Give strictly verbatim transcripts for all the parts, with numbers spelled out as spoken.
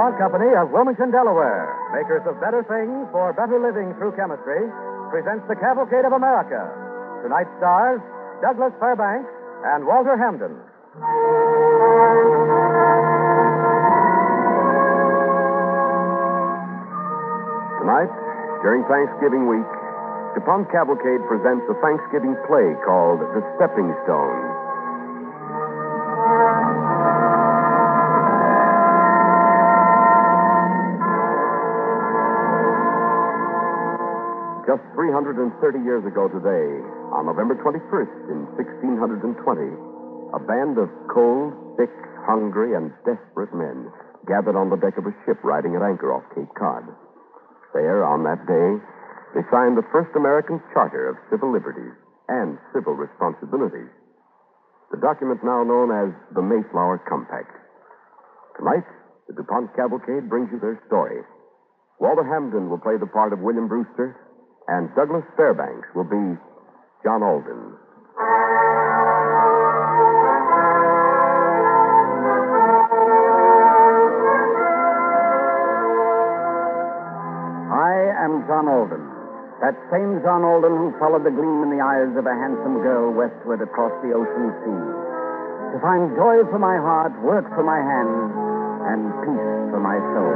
DuPont Company of Wilmington, Delaware, makers of better things for better living through chemistry, presents the Cavalcade of America. Tonight's stars, Douglas Fairbanks and Walter Hampden. Tonight, during Thanksgiving week, DuPont Cavalcade presents a Thanksgiving play called The Stepping Stone. Just three hundred thirty years ago today, on November twenty-first in sixteen twenty, a band of cold, sick, hungry, and desperate men gathered on the deck of a ship riding at anchor off Cape Cod. There, on that day, they signed the first American charter of civil liberties and civil responsibilities, the document now known as the Mayflower Compact. Tonight, the DuPont Cavalcade brings you their story. Walter Hampden will play the part of William Brewster, and Douglas Fairbanks will be John Alden. I am John Alden, that same John Alden who followed the gleam in the eyes of a handsome girl westward across the ocean sea, to find joy for my heart, work for my hands, and peace for my soul.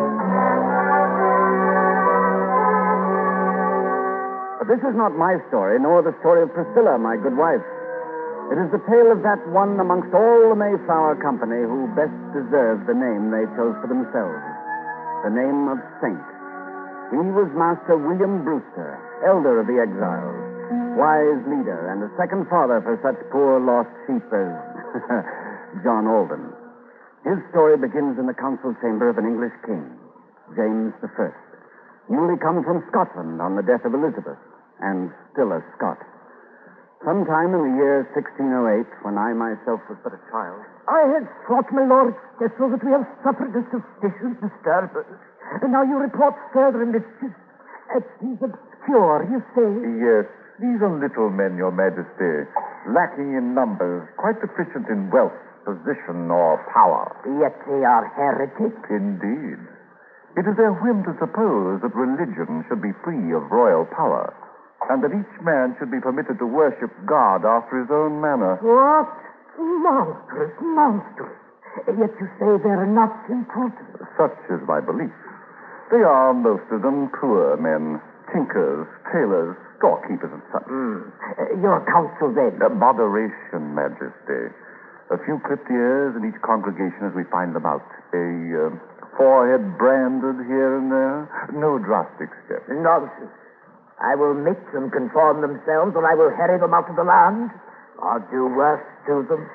But this is not my story, nor the story of Priscilla, my good wife. It is the tale of that one amongst all the Mayflower Company who best deserved the name they chose for themselves, the name of Saint. He was Master William Brewster, elder of the exiles, wise leader, and a second father for such poor lost sheep as John Alden. His story begins in the council chamber of an English king, James the First, newly come from Scotland on the death of Elizabeth, and still a Scot. Sometime in the year sixteen oh eight, when I myself was but a child... I had thought, my lord, so that we have suffered a sufficient disturbance. And now you report further mischief. It seems obscure, you say? Yes, these are little men, your majesty, lacking in numbers, quite deficient in wealth, position, or power. Yet they are heretics. Indeed. It is their whim to suppose that religion should be free of royal power, and that each man should be permitted to worship God after his own manner. What? Monstrous, monstrous. Yet you say they're not important. Such is my belief. They are, most of them, poor men, tinkers, tailors, storekeepers, and such. Mm. Uh, your counsel, then? Uh, moderation, Majesty. A few clipped ears in each congregation as we find them out. A uh, forehead branded here and there. No drastic steps. Nonsense. I will make them conform themselves, or I will harry them out of the land, or do worse to them.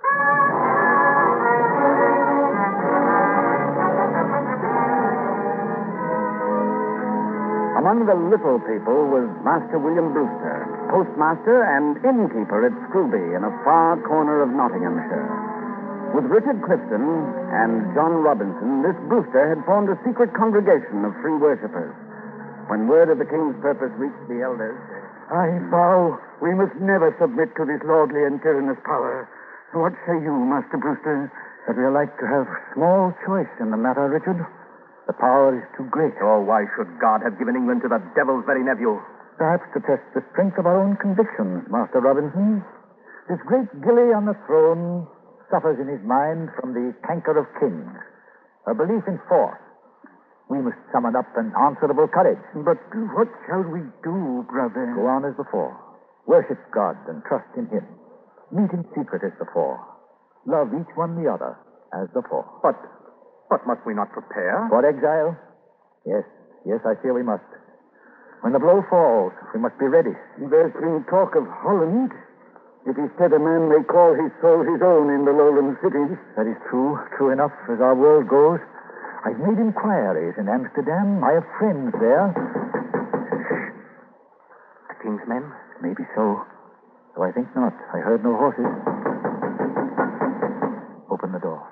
Among the little people was Master William Brewster, postmaster and innkeeper at Scrooby in a far corner of Nottinghamshire. With Richard Clifton and John Robinson, this Brewster had formed a secret congregation of free worshippers. When word of the king's purpose reached the elders... I vow we must never submit to this lordly and tyrannous power. What say you, Master Brewster? That we are like to have small choice in the matter, Richard. The power is too great. Oh, why should God have given England to the devil's very nephew? Perhaps to test the strength of our own convictions, Master Robinson. This great Gilly on the throne suffers in his mind from the canker of kings, a belief in force. We must summon up an answerable courage. But what shall we do, brother? Go on as before. Worship God and trust in him. Meet in secret as before. Love each one the other as before. But, but must we not prepare? For exile? Yes, yes, I fear we must. When the blow falls, we must be ready. There's been talk of Holland. It is said a man may call his soul his own in the lowland cities. That is true, true enough as our world goes. I've made inquiries in Amsterdam. I have friends there. The king's men? Maybe so. Though I think not. I heard no horses. Open the door.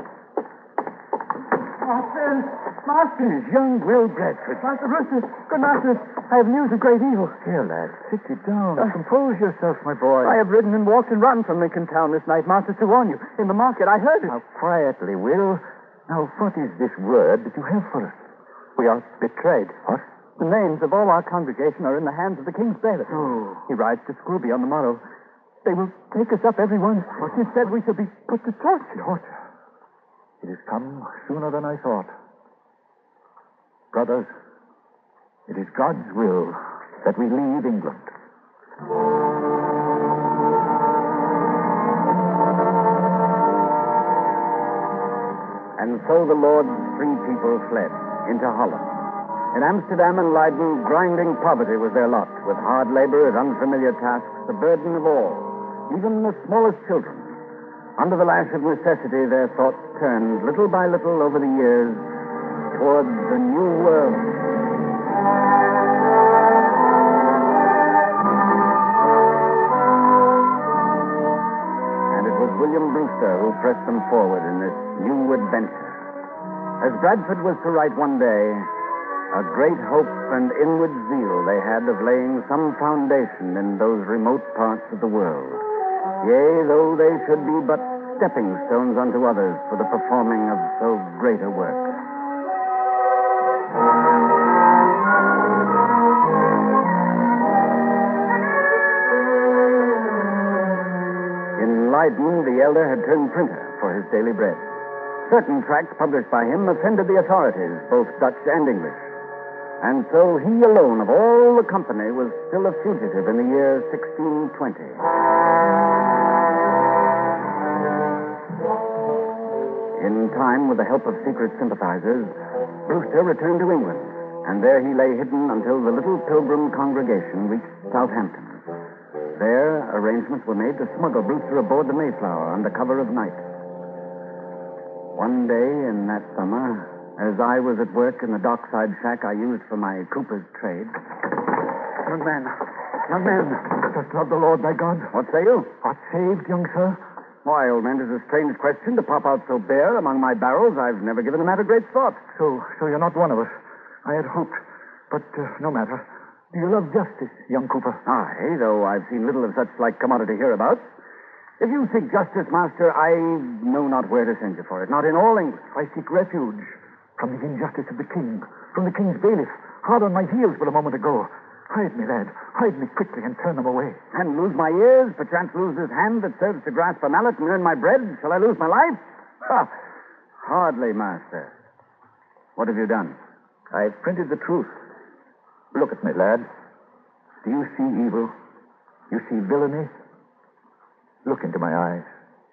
Master! Master! Young Will Bradford. Master Brewster! Good master! I have news of great evil. Here, lad. Sit you down. Uh, Compose yourself, my boy. I have ridden and walked and run from Lincoln Town this night, master, to warn you. In the market, I heard it. Now, quietly, Will. Now, what is this word that you have for us? We are betrayed. What? The names of all our congregation are in the hands of the king's bailiff. Oh. He rides to Scrooby on the morrow. They will take us up, every one. He said we shall be put to torture. Torture? It has come sooner than I thought. Brothers, it is God's will that we leave England. And so the Lord's free people fled into Holland. In Amsterdam and Leiden, grinding poverty was their lot, with hard labor as unfamiliar tasks, the burden of all, even the smallest children. Under the lash of necessity, their thoughts turned, little by little over the years, toward the new world. And it was William Brewster who pressed them forward in this new adventure. As Bradford was to write one day, a great hope and inward zeal they had of laying some foundation in those remote parts of the world. Yea, though they should be but stepping stones unto others for the performing of so great a work. In Leiden, the elder had turned printer for his daily bread. Certain tracts published by him offended the authorities, both Dutch and English. And so he alone of all the company was still a fugitive in the year sixteen twenty. In time, with the help of secret sympathizers, Brewster returned to England, and there he lay hidden until the little pilgrim congregation reached Southampton. There, arrangements were made to smuggle Brewster aboard the Mayflower under cover of night. One day in that summer, as I was at work in the dockside shack I used for my cooper's trade. Young man, young man, just love the Lord thy God. What say you? Art saved, young sir? Why, old man, 'tis a strange question to pop out so bare among my barrels. I've never given the matter great thought. So, so you're not one of us. I had hoped, but uh, no matter. Do you love justice, young Cooper? Aye, though I've seen little of such like commodity hereabouts. If you seek justice, master, I know not where to send you for it. Not in all England. I seek refuge from the injustice of the king, from the king's bailiff, hard on my heels but a moment ago. Hide me, lad. Hide me quickly and turn them away. And lose my ears, perchance lose this hand that serves to grasp a mallet and earn my bread? Shall I lose my life? Ha! Hardly, master. What have you done? I've printed the truth. Look at me, lad. Do you see evil? You see villainy? Look into my eyes.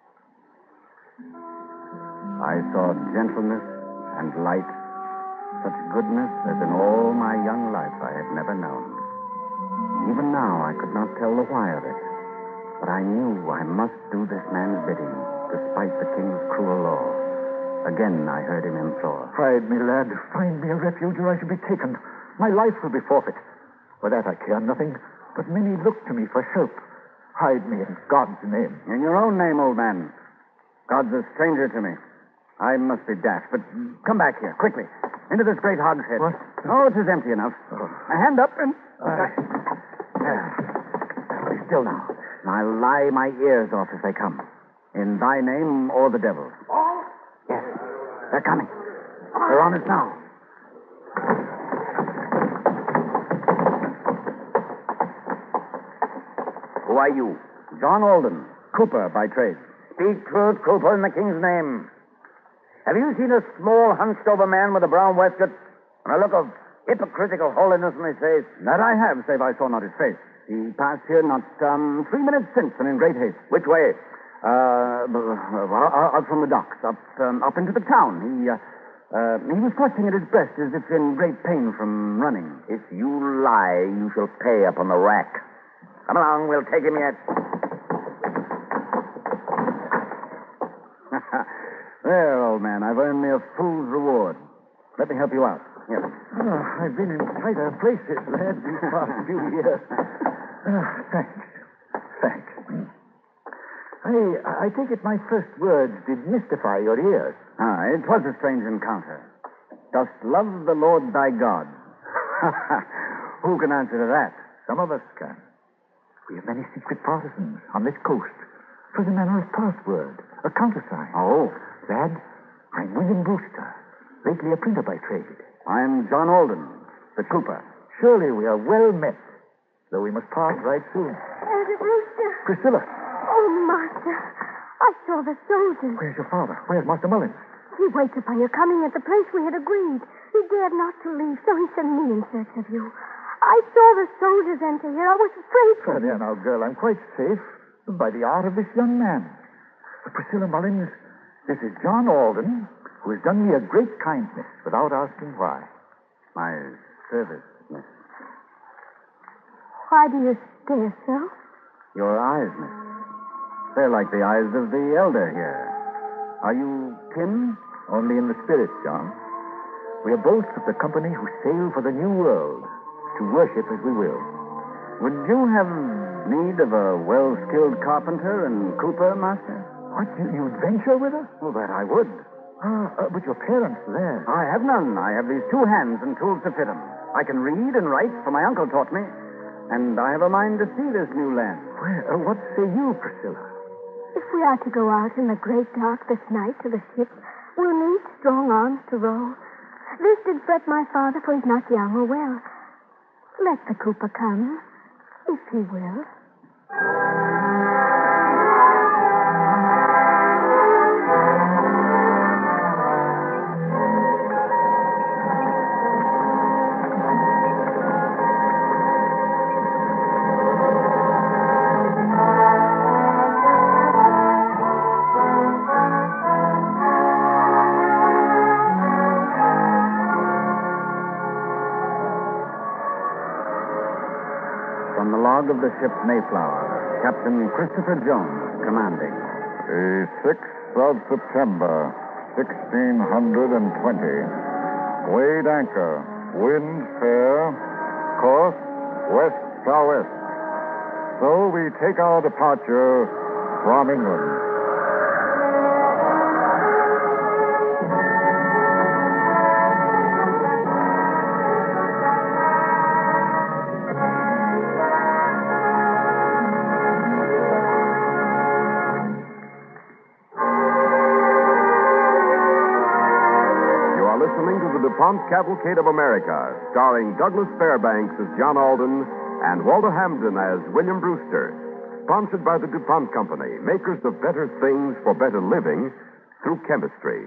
I saw gentleness and light, such goodness as in all my young life I had never known. Even now I could not tell the why of it, but I knew I must do this man's bidding, despite the king's cruel law. Again I heard him implore. Hide me, lad. Find me a refuge or I shall be taken. My life will be forfeit. For that I care nothing, but many look to me for help. Hide me in God's name. In your own name, old man. God's a stranger to me. I must be dashed, but come back here, quickly. Into this great hogshead. What? Oh, it is empty enough. Oh. A hand up and... Aye. There. Be still now. I'll lie my ears off if they come. In thy name or the devil's. Oh, Yes, they're coming. They're on us now. Who are you? John Alden, Cooper by trade. Speak truth, Cooper, in the king's name. Have you seen a small, hunched-over man with a brown waistcoat and a look of hypocritical holiness in his face? That I have, save I saw not his face. He passed here not um, three minutes since and in great haste. Which way? Uh, uh, up from the docks, up um, up into the town. He uh, uh, he was clutching at his breast as if in great pain from running. If you lie, you shall pay up on the rack. Come along, we'll take him yet. There, old man, I've earned me a fool's reward. Let me help you out. Here. Oh, I've been in tighter places, lad, these past few years. Oh, thanks. Thanks. I, I take it my first words did mystify your ears. Ah, it was a strange encounter. Dost love the Lord thy God? Who can answer to that? Some of us can. We have many secret partisans on this coast. For the manner of password, a countersign. Oh. Lad, I'm William Brewster, lately a printer by trade. I'm John Alden, the trooper. Surely we are well met, though we must part right soon. Elder Brewster. Priscilla, Oh, Master. I saw the soldiers. where's your father? Where's Master Mullins? He waits upon your coming at the place we had agreed. He dared not to leave, so he sent me in search of you. I saw the soldiers enter here. I was afraid for Oh, there now, girl, I'm quite safe by the art of this young man. But Priscilla Mullins, this is John Alden, who has done me a great kindness without asking why. My service, miss. Why do you stare so? Your eyes, miss. They're like the eyes of the elder here. Are you kin? Only in the spirit, John. We are both of the company who sail for the New World, to worship as we will. Would you have need of a well-skilled carpenter and cooper, master? What, you, you'd venture with us? Well, that I would. Ah, uh, but your parents there. I have none. I have these two hands and tools to fit them. I can read and write, for my uncle taught me. And I have a mind to see this new land. Well, uh, what say you, Priscilla? If we are to go out in the great dark this night to the ship, we'll need strong arms to row. This did fret my father, for he's not young or well. Let the cooper come, if he will. From the log of the ship Mayflower, Captain Christopher Jones, commanding. The sixth of September, sixteen twenty. Weighed anchor. Wind fair. Course west southwest. So we take our departure from England. Listening to the DuPont Cavalcade of America, starring Douglas Fairbanks as John Alden and Walter Hampden as William Brewster. Sponsored by the DuPont Company, makers of better things for better living through chemistry.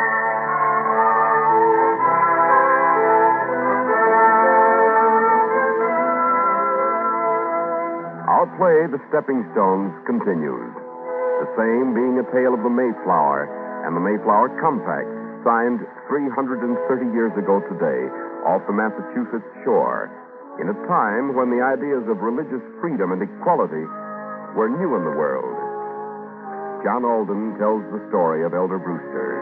Our play, The Stepping Stones, continues. The same being a tale of the Mayflower and the Mayflower Compact, signed three hundred thirty years ago today off the Massachusetts shore, in a time when the ideas of religious freedom and equality were new in the world. John Alden tells the story of Elder Brewster.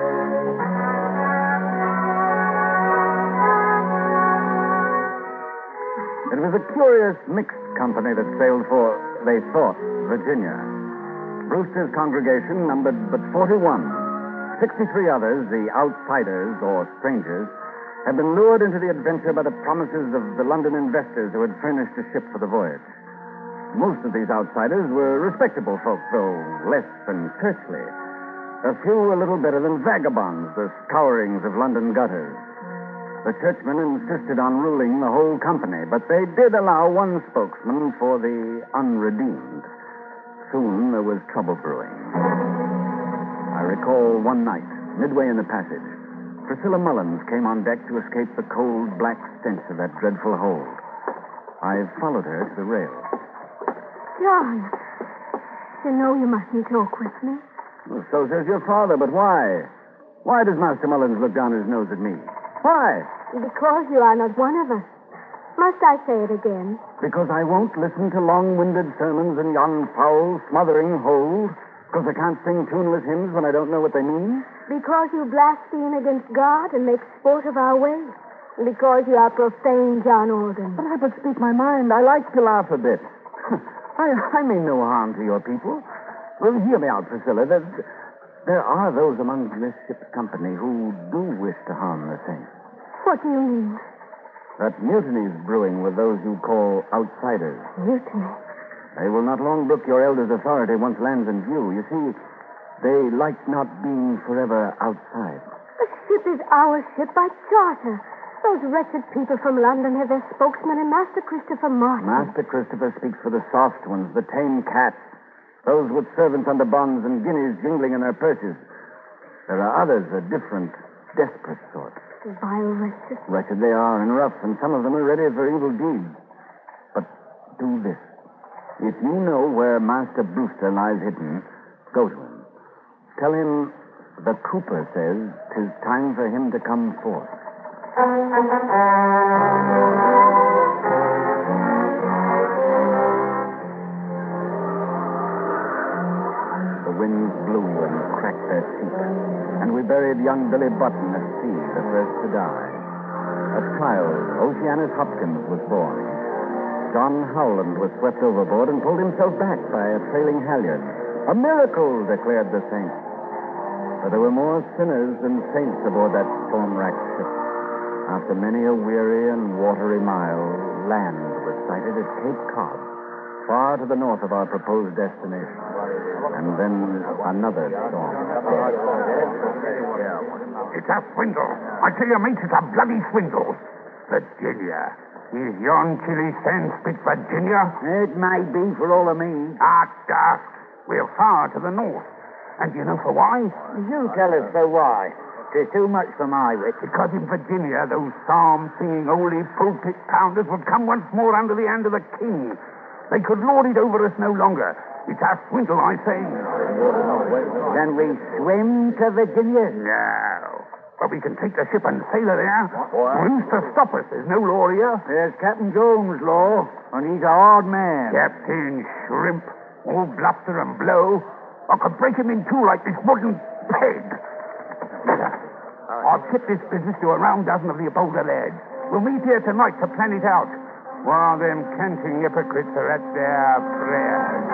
It was a curious mixed company that sailed for, they thought, Virginia. Brewster's congregation numbered but forty-one. Sixty-three others, the outsiders or strangers, had been lured into the adventure by the promises of the London investors who had furnished a ship for the voyage. Most of these outsiders were respectable folk, though less than churchly. A few a little better than vagabonds, the scourings of London gutters. The churchmen insisted on ruling the whole company, but they did allow one spokesman for the unredeemed. Soon there was trouble brewing. I recall one night, midway in the passage, Priscilla Mullins came on deck to escape the cold, black stench of that dreadful hold. I followed her to the rail. John, you know you mustn't talk with me. Well, so says your father, but why? Why does Master Mullins look down his nose at me? Why? Because you are not one of us. Must I say it again? Because I won't listen to long-winded sermons in yon foul, smothering hold. Because I can't sing tuneless hymns when I don't know what they mean? Because you blaspheme against God and make sport of our ways. Because you are profane, John Alden. But I but speak my mind. I like to laugh a bit. I, I mean no harm to your people. Well, hear me out, Priscilla. There, there are those among this ship's company who do wish to harm the saints. What do you mean? That mutiny's brewing with those you call outsiders. Mutiny? They will not long brook your elder's authority once land's in view. You see, They like not being forever outside. The ship is our ship by charter. Those wretched people from London have their spokesman in Master Christopher Martin. Master Christopher speaks for the soft ones, the tame cats, those with servants under bonds and guineas jingling in their purses. There are others, a different, desperate sort. Vile wretches. Wretched they are and rough, and some of them are ready for evil deeds. But do this. If you know where Master Brewster lies hidden, go to him. Tell him the Cooper says 'tis time for him to come forth. The winds blew and cracked their cheeks, and we buried young Billy Button at sea, the first to die. A child, Oceanus Hopkins, was born. John Howland was swept overboard and pulled himself back by a trailing halyard. A miracle, declared the saints. But there were more sinners than saints aboard that storm-racked ship. After many a weary and watery mile, land was sighted at Cape Cod, far to the north of our proposed destination. And then another storm. It's a swindle. I tell you, mate, it's a bloody swindle. Virginia. Is yon chilly sand spit Virginia? It may be for all of me. Ah, daft. We're far to the north. And do you know for why? You tell us for why. It's too much for my wit. Because in Virginia, those psalm-singing, holy pulpit pounders would come once more under the hand of the king. They could lord it over us no longer. It's a swindle, I say. Can we swim to Virginia? No. But we can take the ship and sail her there. Who's to stop us? There's no law here. There's Captain Jones' law, and he's a hard man. Captain Shrimp, all bluster and blow. I could break him in two like this wooden peg. I'll tip this business to a round dozen of the bolder lads. We'll meet here tonight to plan it out, while them canting hypocrites are at their prayers.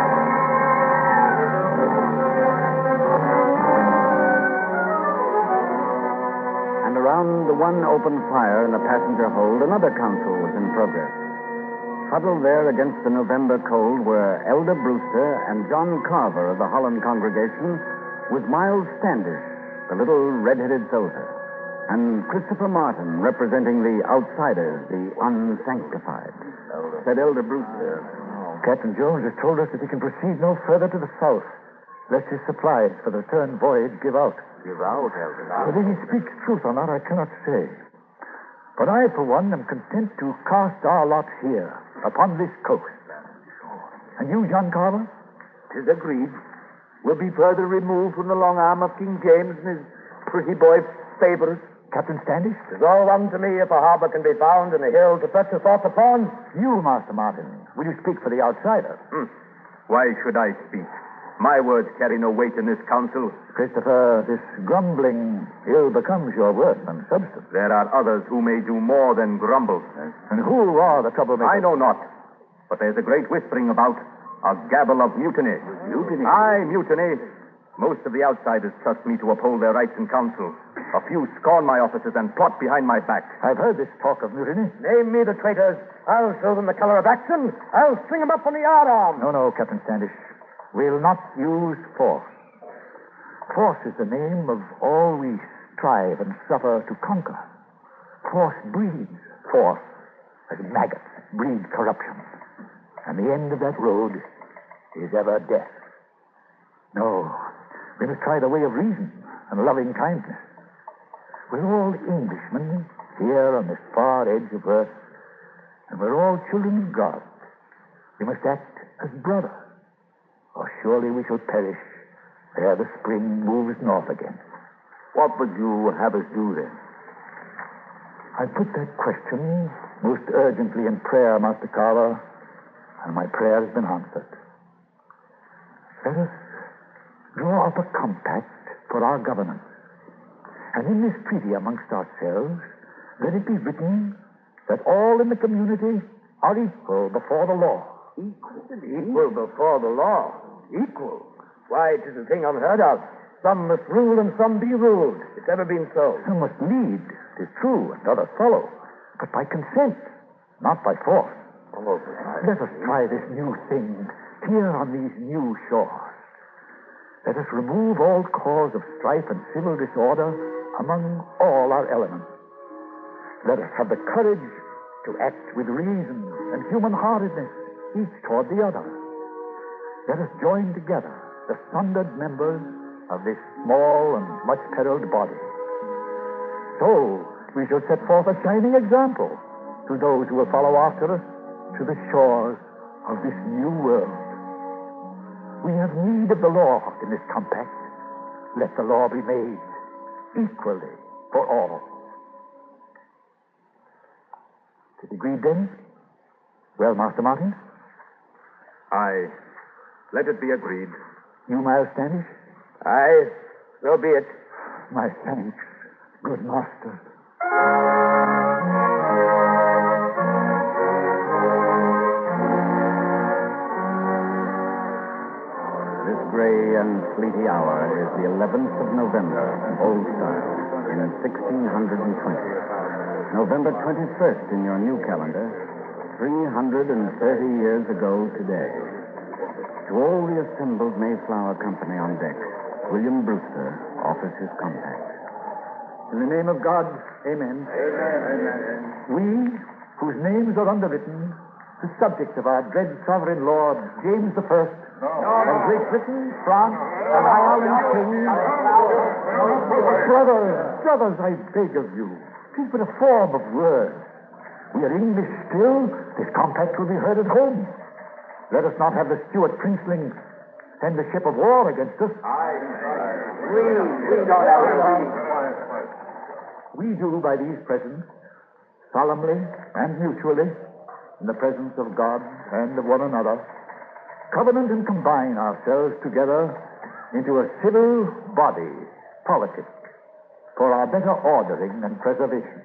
And around the one open fire in the passenger hold, another council was in progress. Huddled there against the November cold were Elder Brewster and John Carver of the Holland congregation, with Miles Standish, the little red-headed soldier, and Christopher Martin representing the outsiders, the unsanctified. Said Elder Brewster, Captain Jones has told us that he can proceed no further to the south, lest his supplies for the return voyage give out. Give out, Elder. Whether he speaks truth or not, I cannot say. But I, for one, am content to cast our lot here, upon this coast. And you, John Carver? Tis agreed. We'll be further removed from the long arm of King James and his pretty boy favorite. Captain Standish? It's all one to me if a harbor can be found and a hill to fetch us off upon. You, Master Martin, will you speak for the outsider? Hmm. Why should I speak? My words carry no weight in this council. Christopher, this grumbling ill becomes your worth and substance. There are others who may do more than grumble. And who are the troublemakers? I know not. But there's a great whispering about, a gabble of mutiny. Mutiny? Aye, mutiny. Most of the outsiders trust me to uphold their rights in council. A few scorn my offices and plot behind my back. I've heard this talk of mutiny. Name me the traitors. I'll show them the color of action. I'll string them up on the yardarm. No, no, Captain Standish. We'll not use force. Force is the name of all we strive and suffer to conquer. Force breeds force, as maggots breed corruption. And the end of that road is ever death. No, we must try the way of reason and loving kindness. We're all Englishmen here on this far edge of earth, and we're all children of God. We must act as brothers, or surely we shall perish ere the spring moves north again. What would you have us do then? I put that question most urgently in prayer, Master Carver, and my prayer has been answered. Let us draw up a compact for our governance. And in this treaty amongst ourselves, let it be written that all in the community are equal before the law. Equal? Equal before the law? Equal? Why, it is a thing unheard of. Some must rule and some be ruled. It's ever been so. Some must lead, it is true, and others follow, but by consent, not by force. Oh, Let us try this new thing here on these new shores. Let us remove all cause of strife and civil disorder among all our elements. Let us have the courage to act with reason and human-heartedness, each toward the other. Let us join together the sundered members of this small and much-perilled body. So we shall set forth a shining example to those who will follow after us to the shores of this new world. We have need of the law in this compact. Let the law be made equally for all. Is it agreed then? Well, Master Martin? Aye. Let it be agreed. You, Miles Standish? Aye. So be it. My thanks, good master. This gray and sleety hour is the eleventh of November, old style, in sixteen twenty. November twenty-first in your new calendar, three hundred thirty years ago today. To all the assembled Mayflower Company on deck, William Brewster offers his compact. In the name of God, amen. Amen. We, whose names are underwritten, the subjects of our dread sovereign Lord, James the First, and Great Britain, France, and Ireland King. Brothers, brothers, I beg of you, it is but a form of words. We are English still. This compact will be heard at home. Let us not have the Stuart princelings send a ship of war against us. We, we don't have We do by these presents, solemnly and mutually, in the presence of God and of one another, covenant and combine ourselves together into a civil body politic for our better ordering and preservation.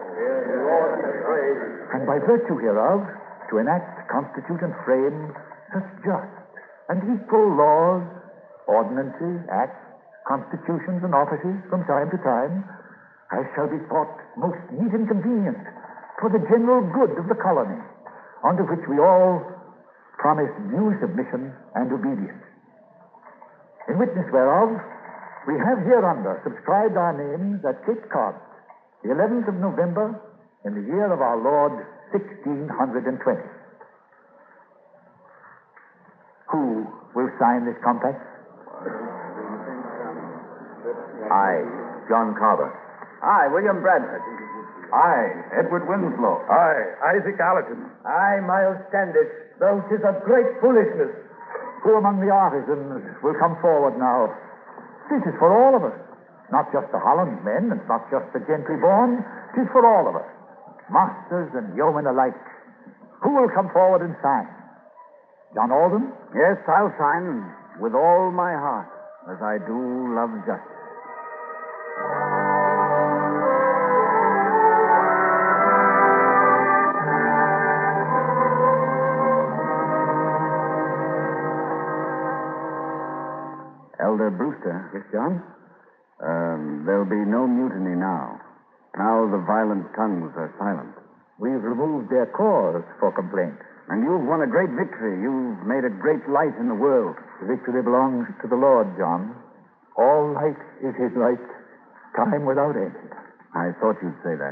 And by virtue hereof, to enact, constitute, and frame such just and equal laws, ordinances, acts, constitutions, and offices from time to time, as shall be thought most meet and convenient for the general good of the colony, unto which we all promise due submission and obedience. In witness whereof, we have hereunder subscribed our names at Cape Cod, the eleventh of November, in the year of our Lord, sixteen twenty. Who will sign this compact? I, John Carver. I, William Bradford. I, Edward Winslow. I, Isaac Allerton. I, Miles Standish. Though 'tis a great foolishness. Who among the artisans will come forward now? This is for all of us. Not just the Holland men, and not just the gentry born. It is for all of us. Masters and yeomen alike. Who will come forward and sign? John Alden? Yes, I'll sign with all my heart, as I do love justice. Elder Brewster. Yes, John? Um, there'll be no mutiny now. Now the violent tongues are silent. We've removed their cause for complaint. And you've won a great victory. You've made a great light in the world. The victory belongs to the Lord, John. All light is his light, time without end. I thought you'd say that.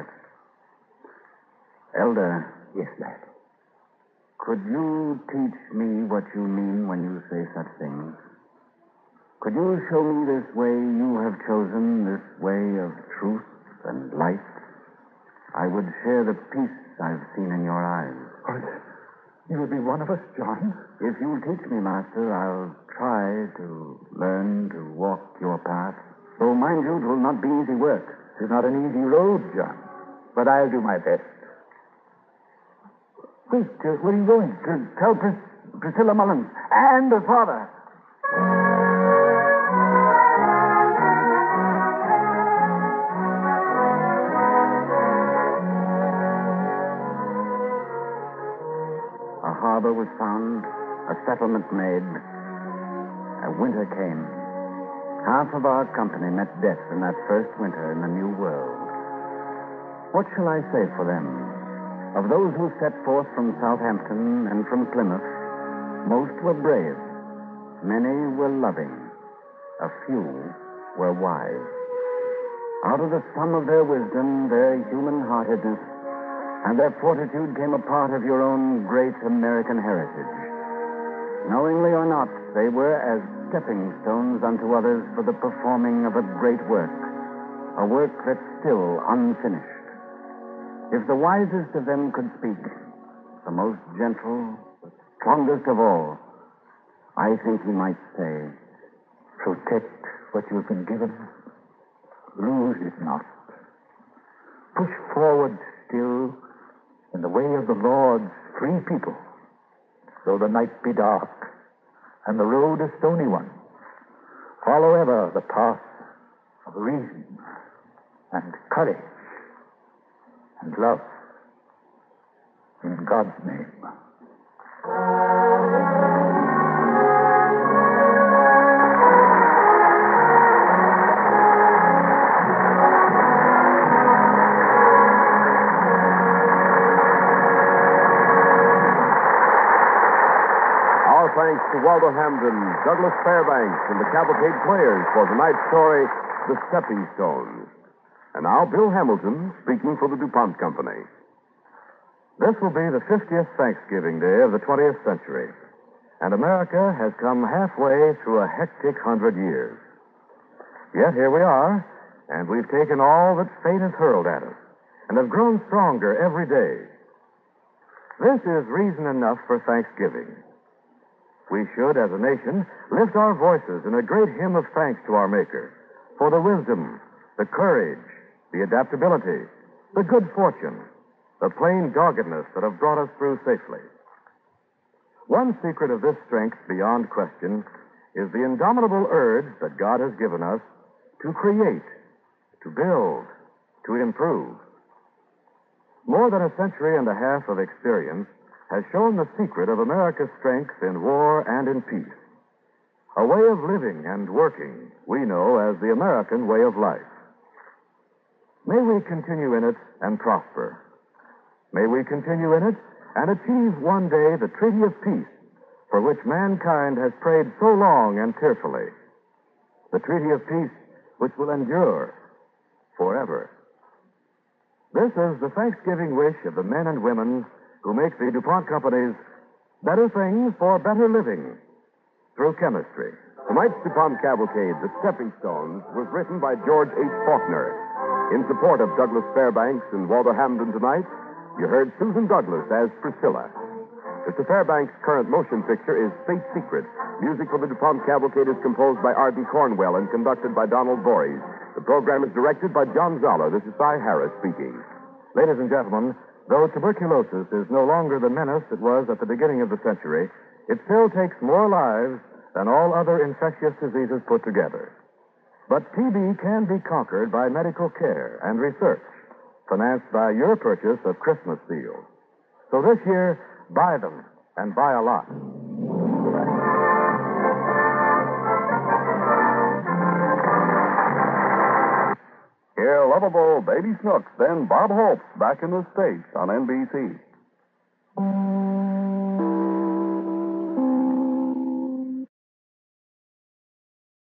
Elder. Yes, lad. Could you teach me what you mean when you say such things? Could you show me this way you have chosen, this way of truth and light? I would share the peace I've seen in your eyes. Oh, you would be one of us, John? If you'll teach me, Master, I'll try to learn to walk your path. Though, mind you, it will not be easy work. It's not an easy road, John. But I'll do my best. Wait, uh, where are you going? To tell Pris- Priscilla Mullins and her father. A harbor was found, a settlement made. A winter came. Half of our company met death in that first winter in the New World. What shall I say for them? Of those who set forth from Southampton and from Plymouth, most were brave. Many were loving. a few were wise. Out of the sum of their wisdom, their human-heartedness, and their fortitude came a part of your own great American heritage. Knowingly or not, they were as stepping stones unto others for the performing of a great work, a work that's still unfinished. If the wisest of them could speak, the most gentle, the strongest of all, I think he might say, Protect what you've been given. Lose it not. Push forward still in the way of the Lord's free people, though the night be dark and the road a stony one. Follow ever the path of reason and courage and love. In God's name. Our thanks to Waldo Hamden, Douglas Fairbanks, and the Cavalcade Players for tonight's story, The Stepping Stones. And now, Bill Hamilton, speaking for the DuPont Company. This will be the fiftieth Thanksgiving Day of the twentieth century, and America has come halfway through a hectic hundred years. Yet here we are, and we've taken all that fate has hurled at us, and have grown stronger every day. This is reason enough for Thanksgiving. We should, as a nation, lift our voices in a great hymn of thanks to our Maker for the wisdom, the courage, the adaptability, the good fortune, the plain doggedness that have brought us through safely. One secret of this strength, beyond question, is the indomitable urge that God has given us to create, to build, to improve. More than a century and a half of experience has shown the secret of America's strength in war and in peace. A way of living and working we know as the American way of life. May we continue in it and prosper. May we continue in it and achieve one day the Treaty of Peace for which mankind has prayed so long and tearfully. The Treaty of Peace which will endure forever. This is the Thanksgiving wish of the men and women who make the DuPont Company's Better Things for Better Living through chemistry. Tonight's DuPont Cavalcade, The Stepping Stones, was written by George H. Faulkner. In support of Douglas Fairbanks and Walter Hamden tonight, you heard Susan Douglas as Priscilla. Mister Fairbanks' current motion picture is State Secret. Music for the DuPont Cavalcade is composed by Arden Cornwell and conducted by Donald Voorhees. The program is directed by John Zoller. This is Cy Harris speaking. Ladies and gentlemen, though tuberculosis is no longer the menace it was at the beginning of the century, it still takes more lives than all other infectious diseases put together. But T B can be conquered by medical care and research, financed by your purchase of Christmas seals. So this year, buy them, and buy a lot. Hear lovable Baby Snooks, then Bob Hope back in the States on N B C.